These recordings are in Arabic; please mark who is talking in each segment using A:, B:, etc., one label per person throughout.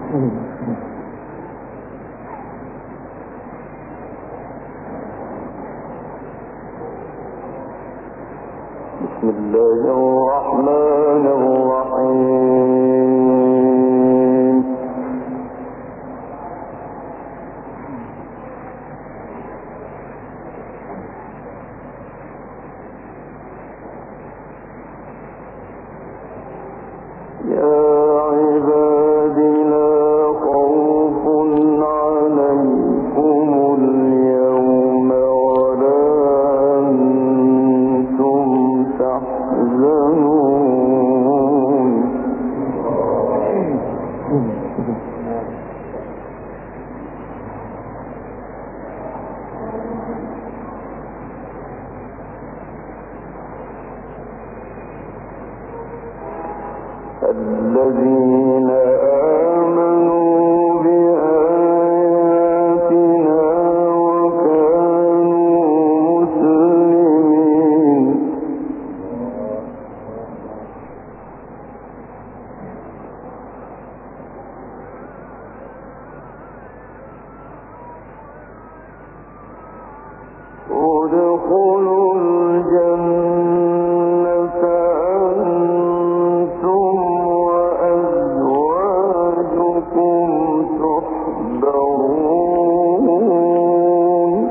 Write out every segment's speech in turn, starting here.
A: بسم الله الرحمن الرحيم. يا عبادي لا خوف عليكم اليوم ولا أنتم تحزنون. الذين آمنوا بآياتنا وكانوا مسلمين. ادخلوا الجنة أنتم وأزواجكم تحبرون.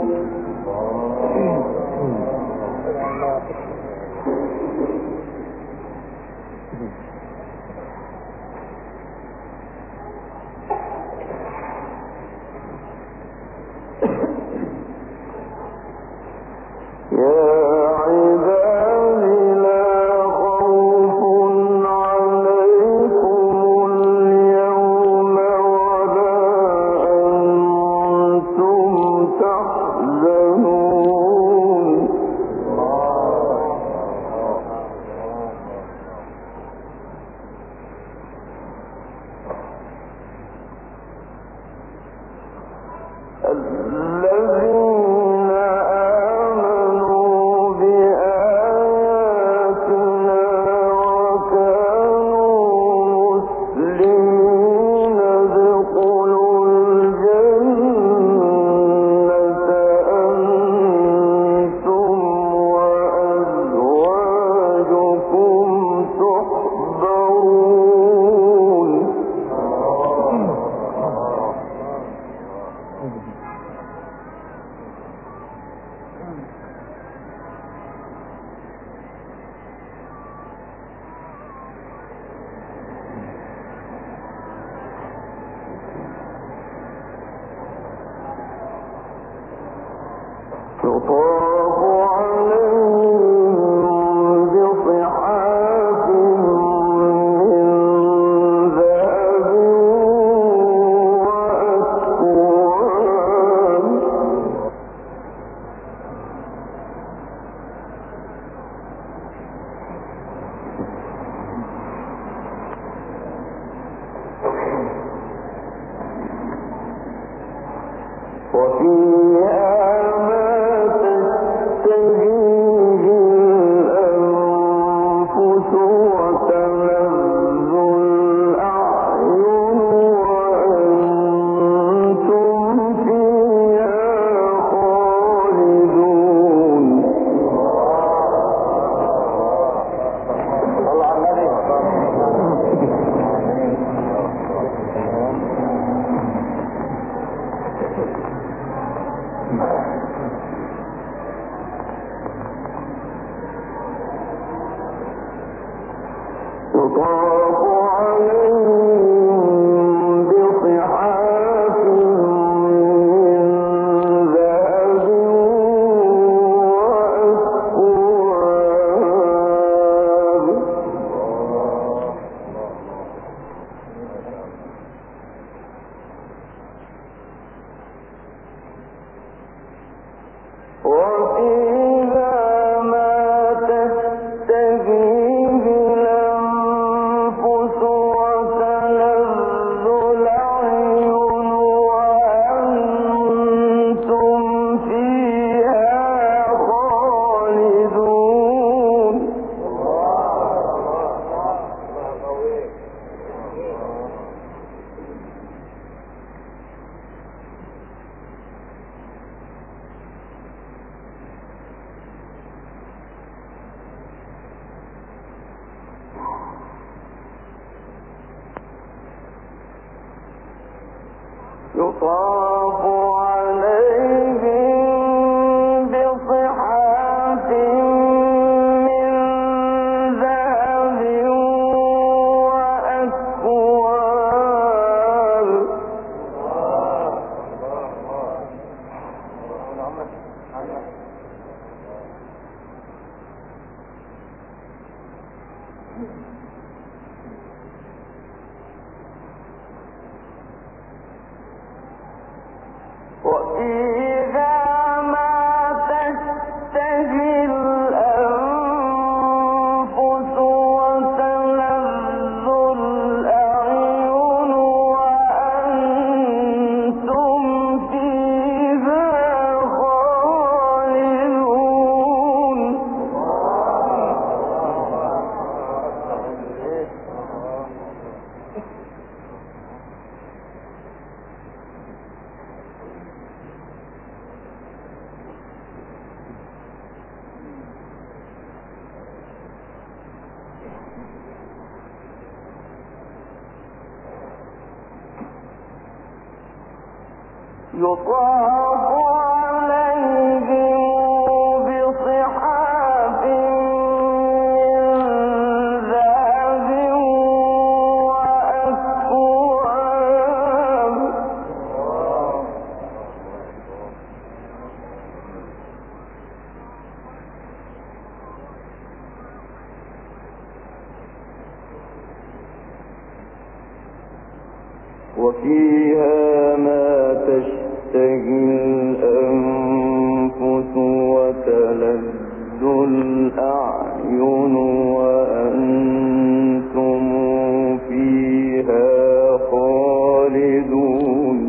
A: يا عبادي لا خوف عليكم اليوم ولا أنتم تحزنون. الذين آمنوا بآياتنا وكانوا مسلمين ادخلوا الجنة أنتم وأزواجكم تحبرون. يطاف عليهم بصحاف من ذهب وأكواب. وفيها ما تشتهيه الأنفس وتلذ الأعين وأنتم فيها خالدون. يطاف عليهم بصحاف من ذهب وأكواب. وفيها ما تشتهيه الأنفس يطاف عليهم بصحاف من ذهب وأكواب وفيها ما تشتهي الأنفس وتلذ الأعين وأنتم فيها خالدون يطاف عليهم بصحاف من ذهب وأكواب وفيها ما تشتهي الأنفس وتلذ الأعين وأنتم فيها خالدون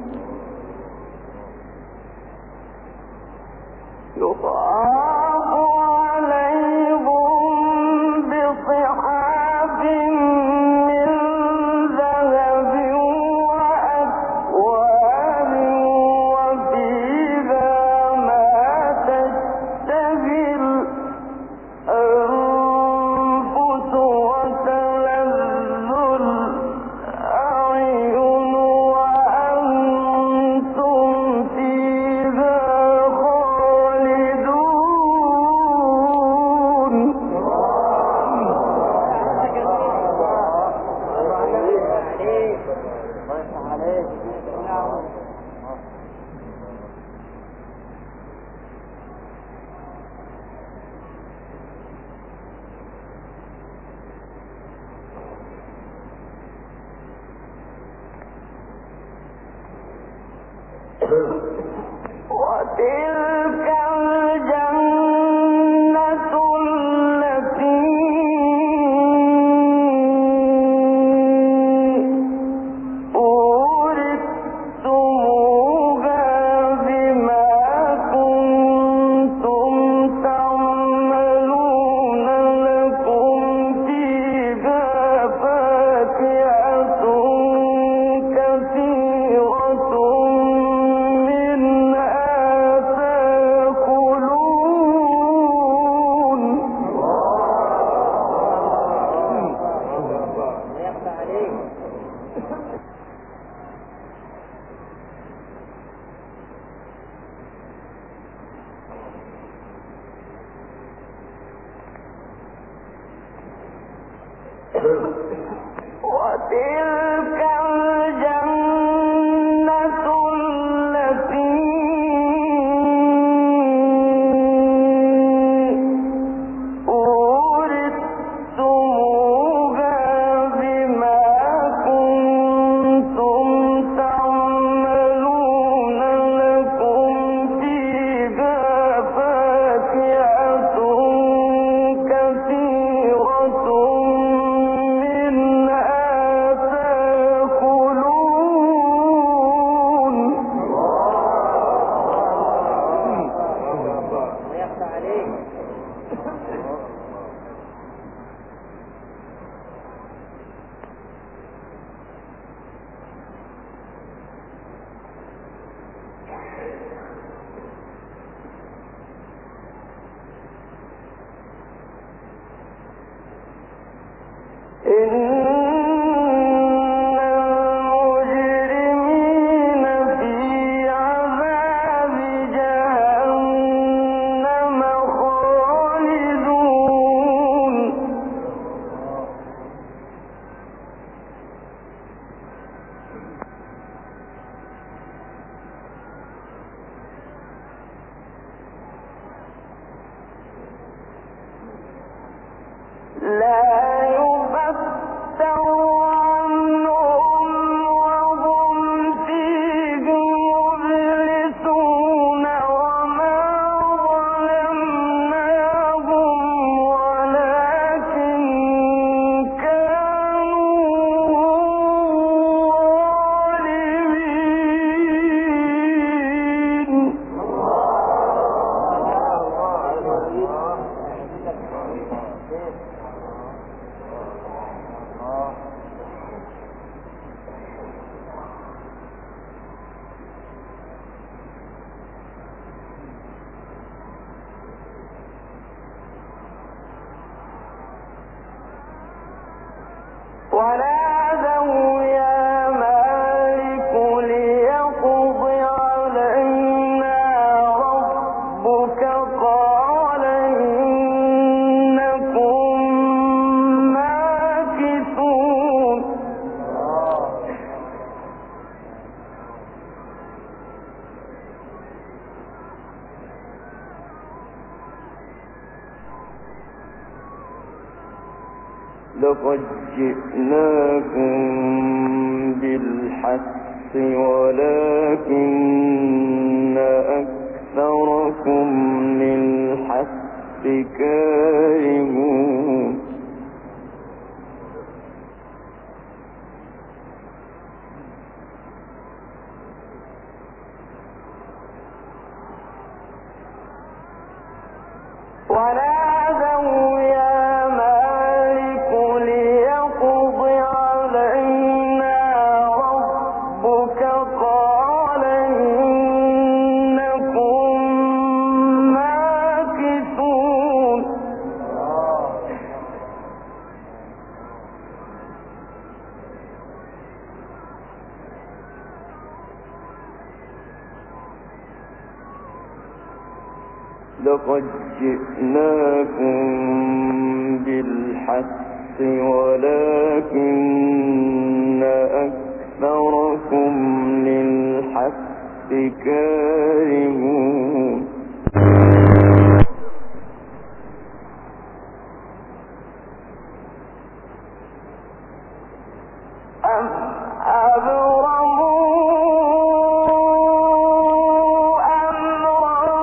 A: يطاف عليهم بصحاف من ذهب وأكواب وفيها ما تشتهي الأنفس وتلذ الأعين وأنتم فيها خالدون وتلك الجنة التي أورثتموها بما كنتم تعملون لكم فيها فاكهة كثيرة منها ونادوا يا مالك ليقض علينا ربك قال إنكم ماكثون لقد جئناكم بالحق ولكن أكثركم للحق كارهون ونادوا يا مالك ليقض علينا ربك قال إنكم ماكثون لقد جئناكم بالحق ولكن أكثركم للحق كارهون أم أبرموا أمرا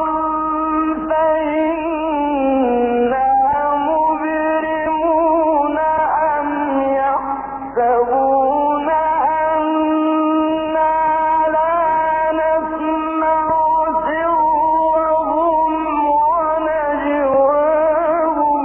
A: فإنا مبرمون أم يحسبون أنا لا نسمع سرهم ونجواهم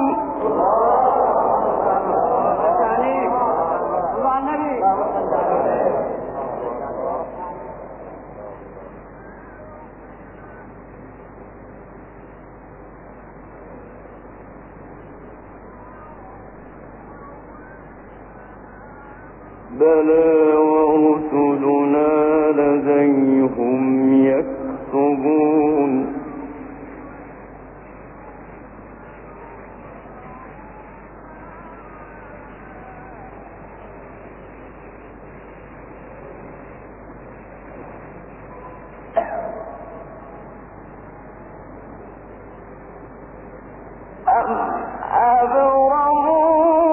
A: بلى ورسلنا لديهم يكتبون أم أبرموا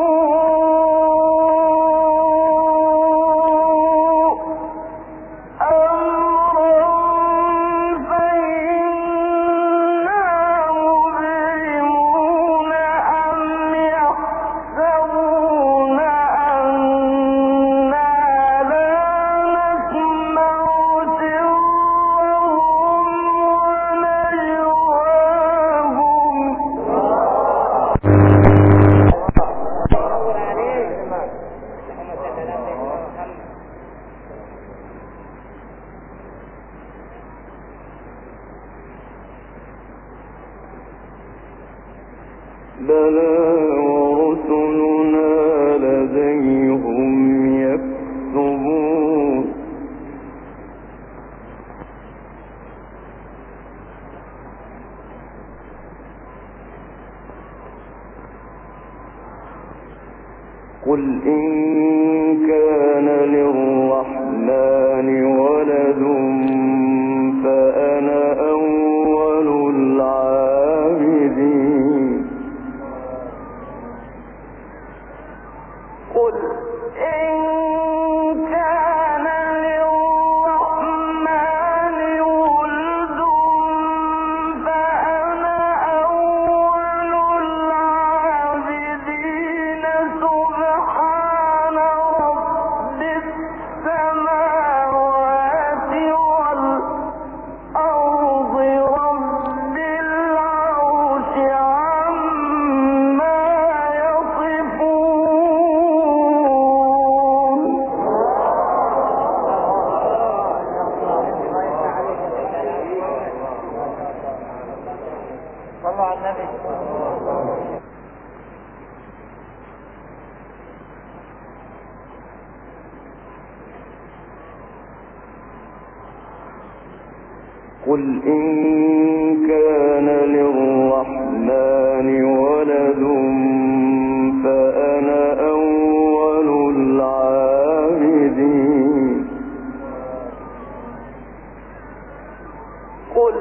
A: بلى ورسلنا لديهم يكتبون قل إن كان للرحمن ولد فأنا أول العابدين قل إن كان للرحمن ولد فأنا أول العابدين قل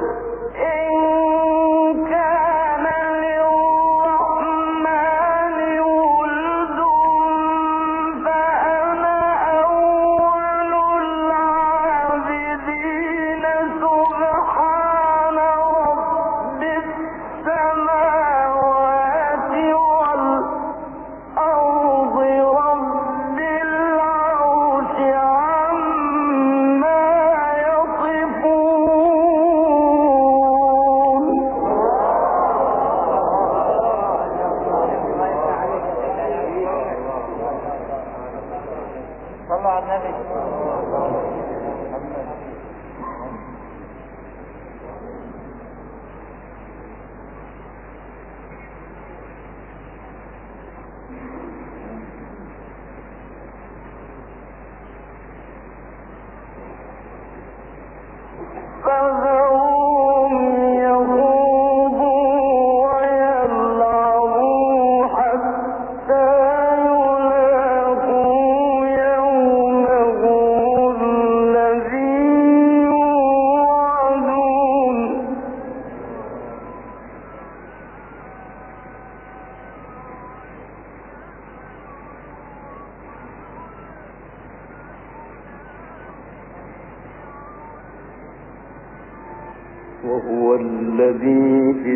A: وهو الذي في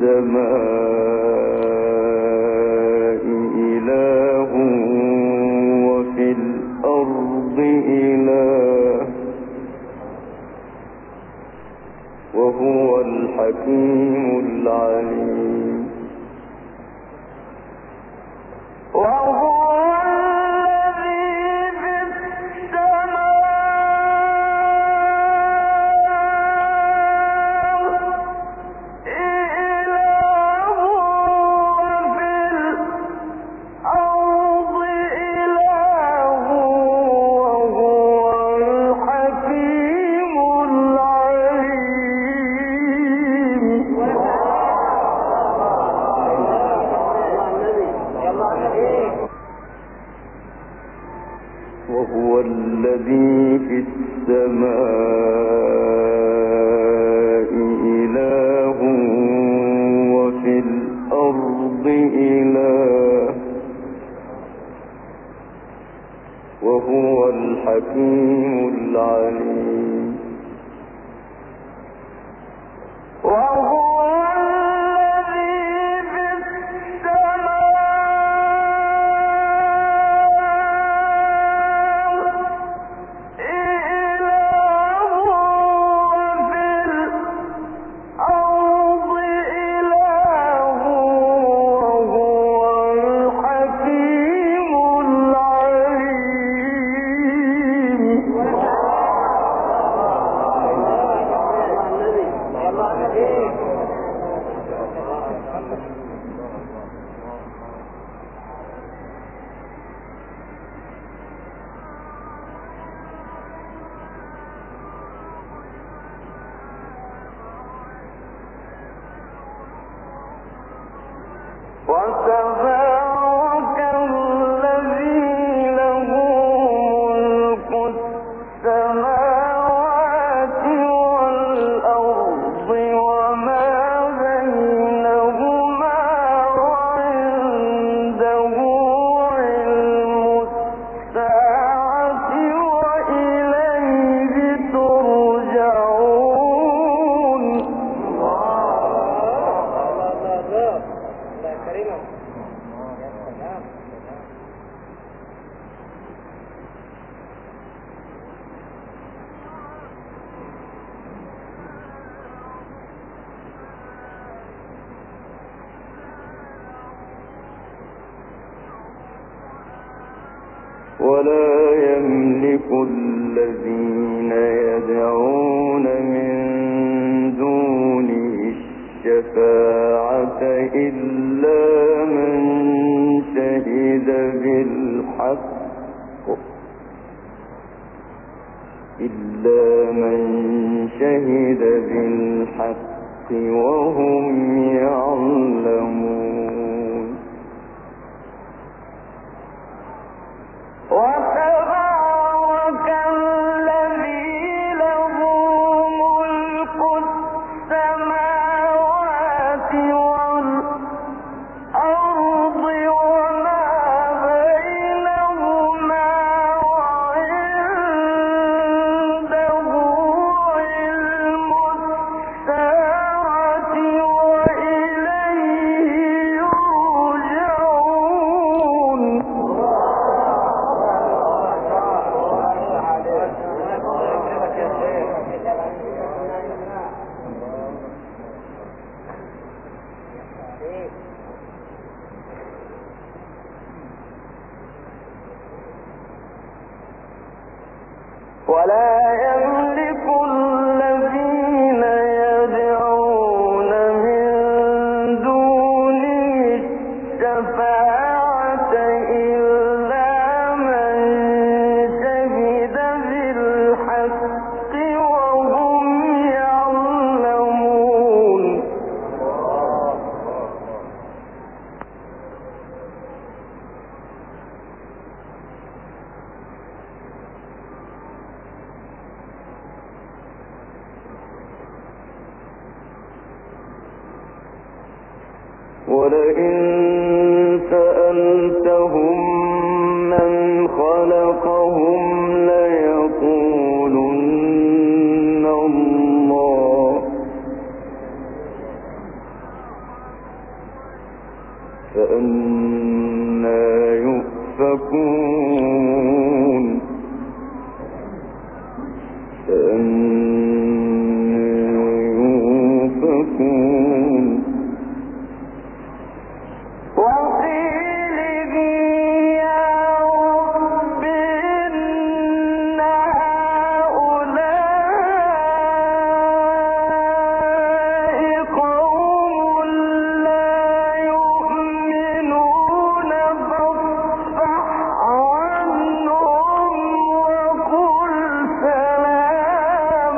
A: السماء إله وفي الأرض إله وهو الحكيم العليم وهو الذي في السماء إله وفي الأرض إله وهو الحكيم العليم وتبارك الذي له ملك السماوات والأرض وما بينهما وعنده علم الساعة وإليه ترجعون ولا يملك الذين يدعون من دونه الشفاعة إلا من شهد بالحق إلا من شهد بالحق وهم يعلمون وتبارك الذي له ملك السماوات والأرض وما بينهما وعنده علم الساعة وإليه يرجعون ولا يملك الذين يدعون من دونه الشفاعة إلا من شهد بالحق وهم يعلمون ولئن سألتهم من خلقهم ليقولن الله فأنى يؤفكون وقيله يا رب إن هؤلاء قوم لا يؤمنون فاصفح عنهم وقل سلام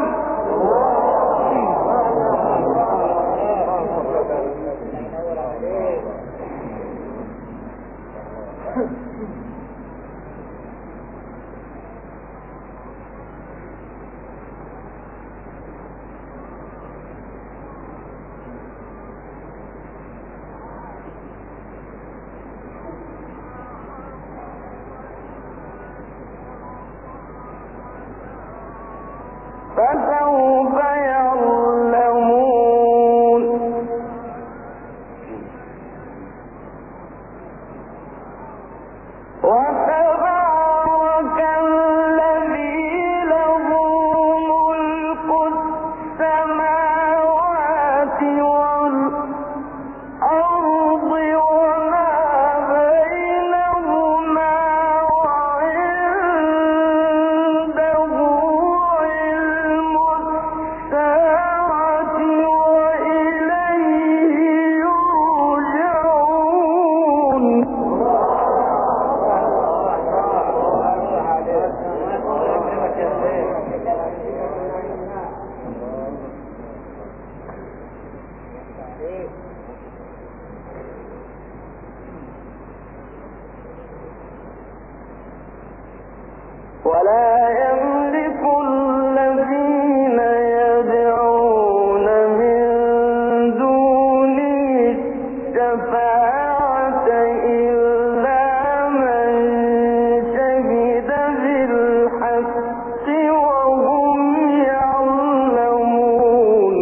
A: فسوف يعلمون وتبارك الذي له ملك السماوات والأرض وما بينهما وعنده علم الساعة وإليه يرجعون ولا يملك الذين يدعون من دونه الشفاعة إلا من شهد بالحق وهم يعلمون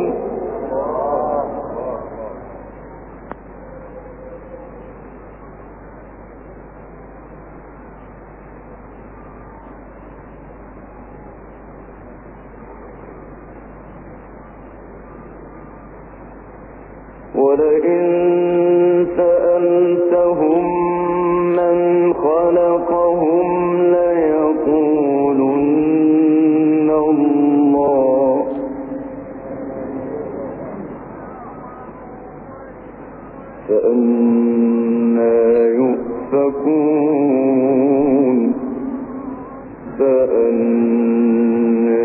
A: ولئن سألتهم من خلقهم ليقولن الله فأنى يؤفكون فأنى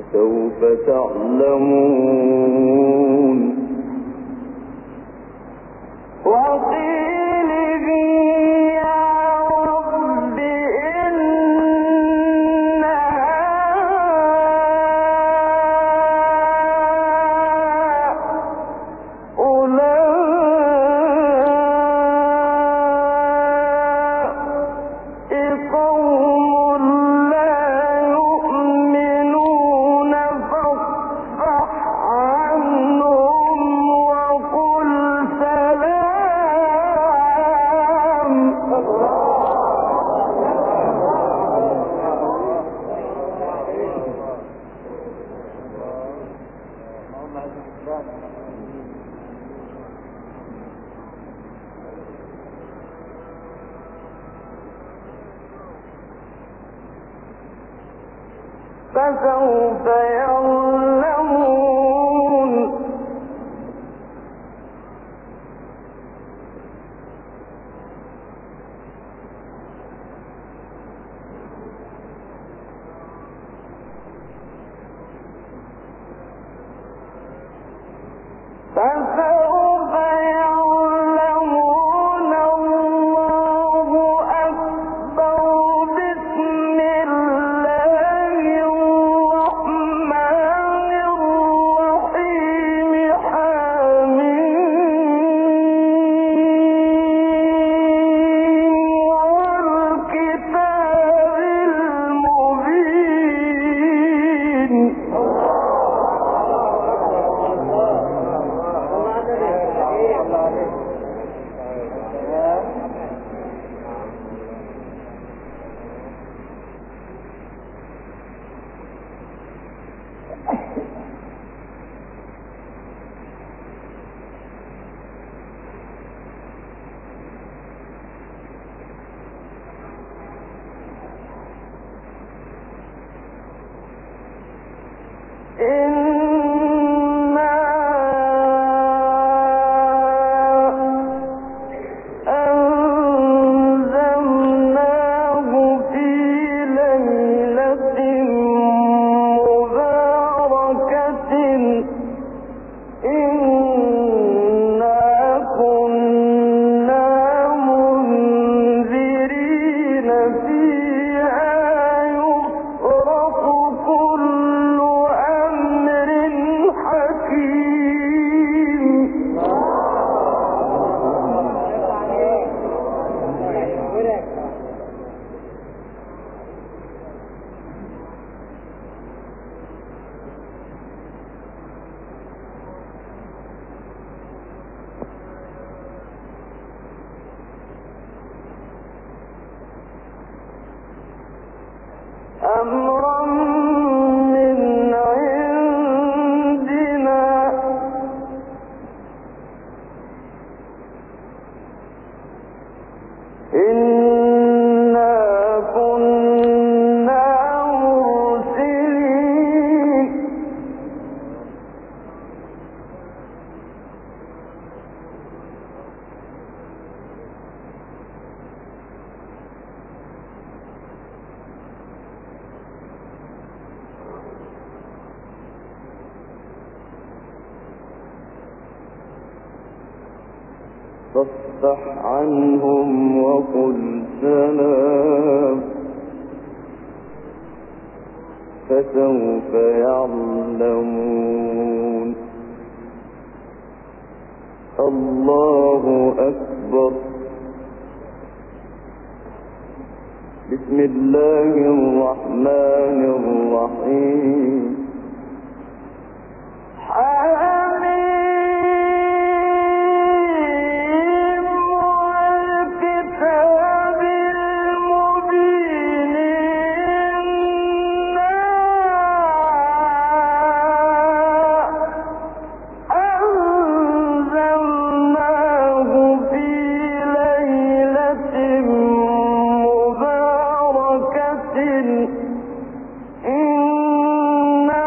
A: فسوف تعلمون وقيله يا رب إن هؤلاء قوم لا يؤمنون فاصفح عنهم وقل سلام فسوف يعلمون فسوف يعلمون الله أكبر بسم الله الرحمن الرحيم حميم والكتاب المبين إنا أنزلناه في ليلة مباركة إنا كنا منذرين فيها يفرق كل أمر حكيم أمرا من عندنا إنا كنا مرسلين فاصفح عنهم وقل سلام فسوف يعلمون الله أكبر بسم الله الرحمن الرحيم حميم والكتاب المبين إنا أنزلناه في ليلة مباركة إنا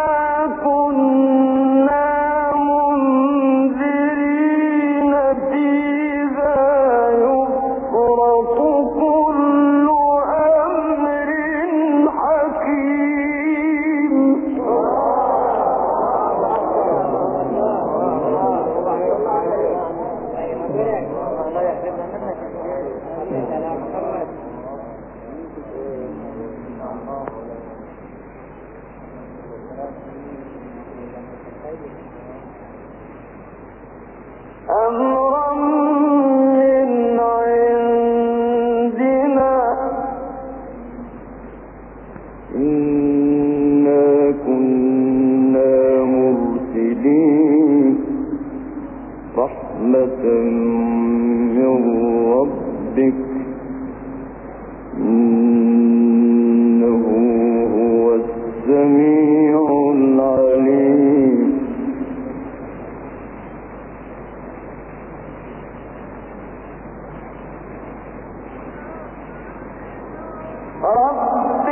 A: رب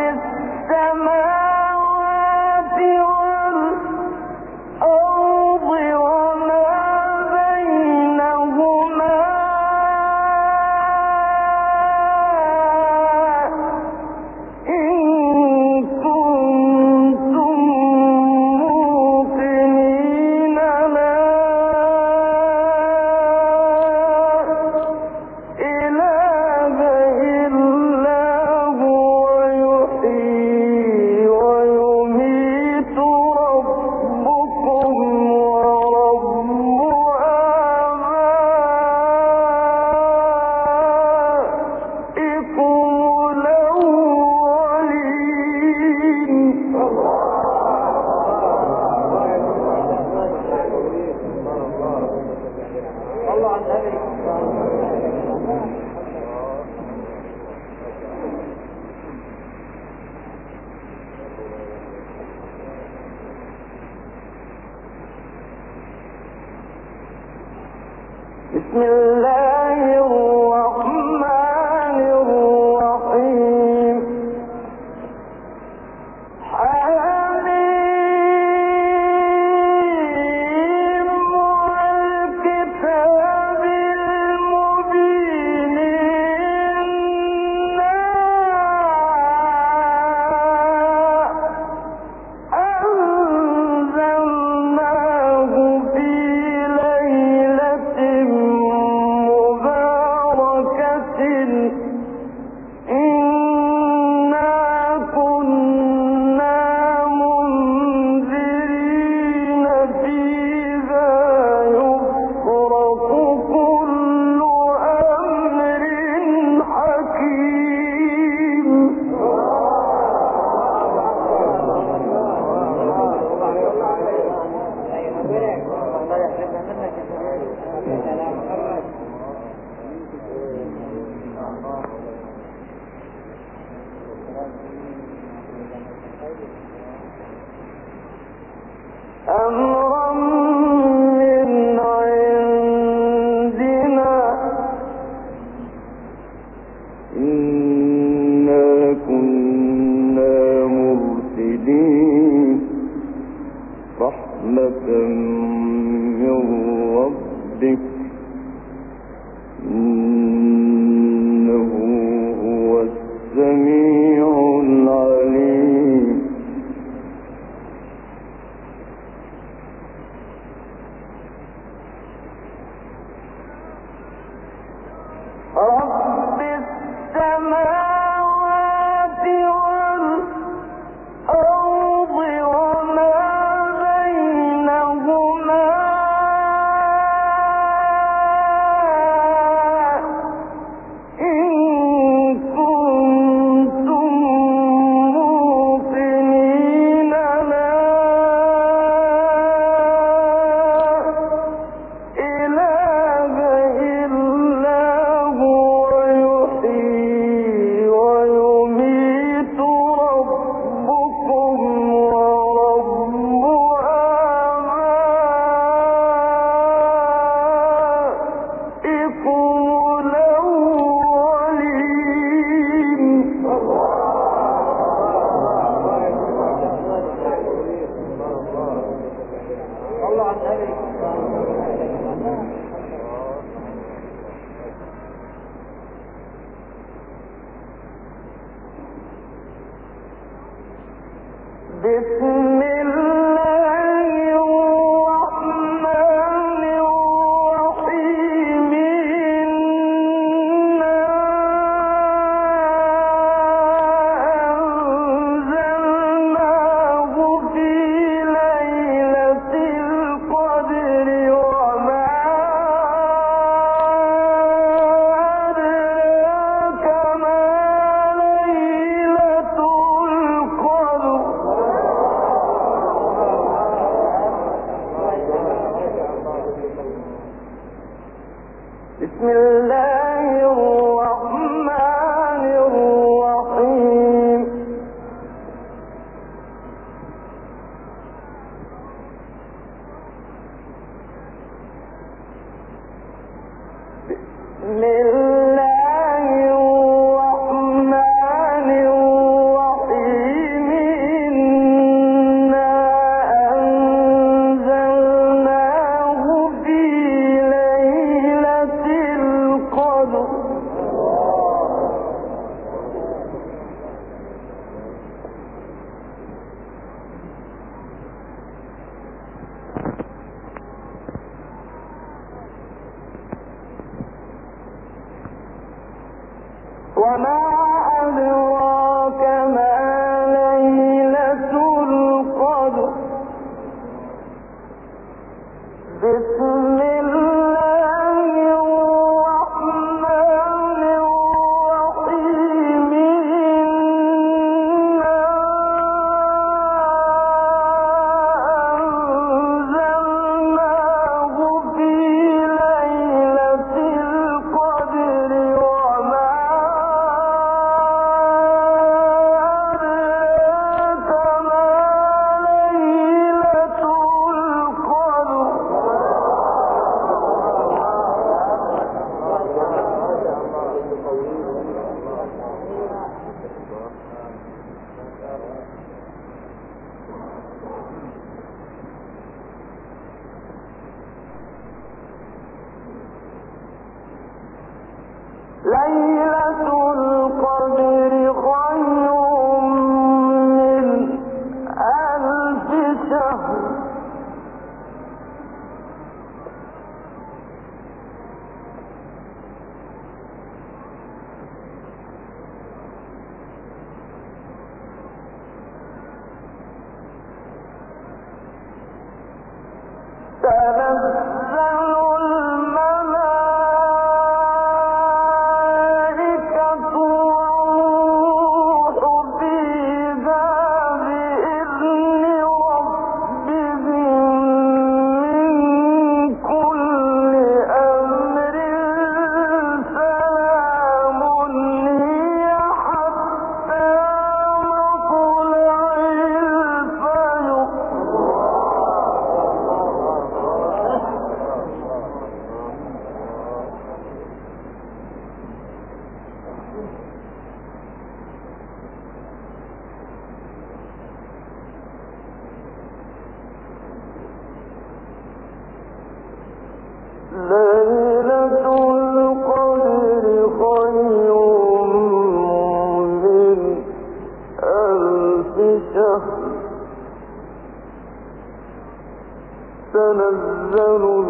A: السماوات والأرض وما بينهما إن كنتم موقنين لا إله إلا هو يحيي ويميت ربكم ورب آبائكم بسم الله الرحمن الرحيم حميم والكتاب المبين إنا أنزلناه في ليلة مباركة إنا كنا منذرين فيها يفرق كل أمر حكيم أمرا من عندنا إنا كنا مرسلين رحمة من ربك إنه هو السميع العليم رب السماوات والأرض وما بينهما إن كنتم موقنين لا إله إلا هو يحيي ويميت ربكم ورب آبائكم بسم الله الرحمن الرحيم إنا أنزلناه في ليلة القدر وما أدراك ما ليلة القدر تنزل